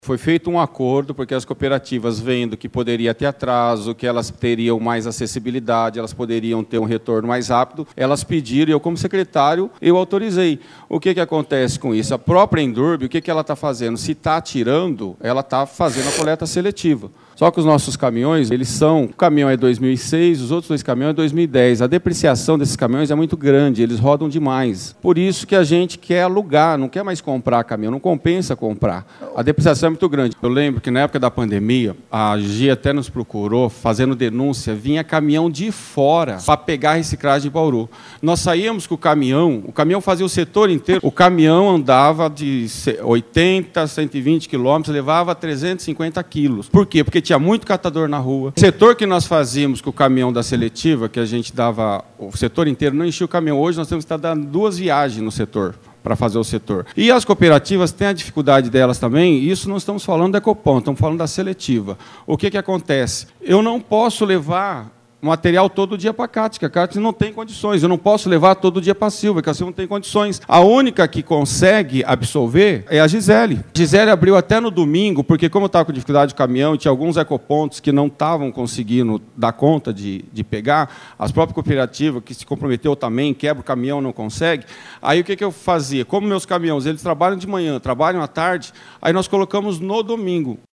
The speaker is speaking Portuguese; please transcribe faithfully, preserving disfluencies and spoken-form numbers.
Foi feito um acordo, porque as cooperativas, vendo que poderia ter atraso, que elas teriam mais acessibilidade, elas poderiam ter um retorno mais rápido, elas pediram, e eu, como secretário, eu autorizei. O que, que acontece com isso? A própria Endurbe, o que, que ela está fazendo? Se está tirando, ela está fazendo a coleta seletiva. Só que os nossos caminhões, eles são... O caminhão é dois mil e seis, os outros dois caminhões é dois mil e dez. A depreciação desses caminhões é muito grande, eles rodam demais. Por isso que a gente quer alugar, não quer mais comprar caminhão, não compensa comprar. A depreciação é muito grande. Eu lembro que na época da pandemia, a G I até nos procurou, fazendo denúncia, vinha caminhão de fora para pegar a reciclagem de Bauru. Nós saíamos com o caminhão, o caminhão fazia o setor inteiro, o caminhão andava de oitenta, cento e vinte quilômetros, levava trezentos e cinquenta quilos. Por quê? Porque tinha muito catador na rua. O setor que nós fazíamos com o caminhão da seletiva, que a gente dava, o setor inteiro não enchia o caminhão. Hoje nós temos que estar dando duas viagens no setor, para fazer o setor. E as cooperativas têm a dificuldade delas também, e isso não estamos falando da Ecopom, estamos falando da seletiva. O que, que acontece? Eu não posso levar material todo dia para a Cátia, a Cátia não tem condições. Eu não posso levar todo dia para a Silva, porque a Silva não tem condições. A única que consegue absolver é a Gisele. A Gisele abriu até no domingo, porque como eu estava com dificuldade de caminhão, tinha alguns ecopontos que não estavam conseguindo dar conta de, de pegar, as próprias cooperativas que se comprometeu também, quebra o caminhão, não consegue. Aí o que, que eu fazia? Como meus caminhões, eles trabalham de manhã, trabalham à tarde, aí nós colocamos no domingo.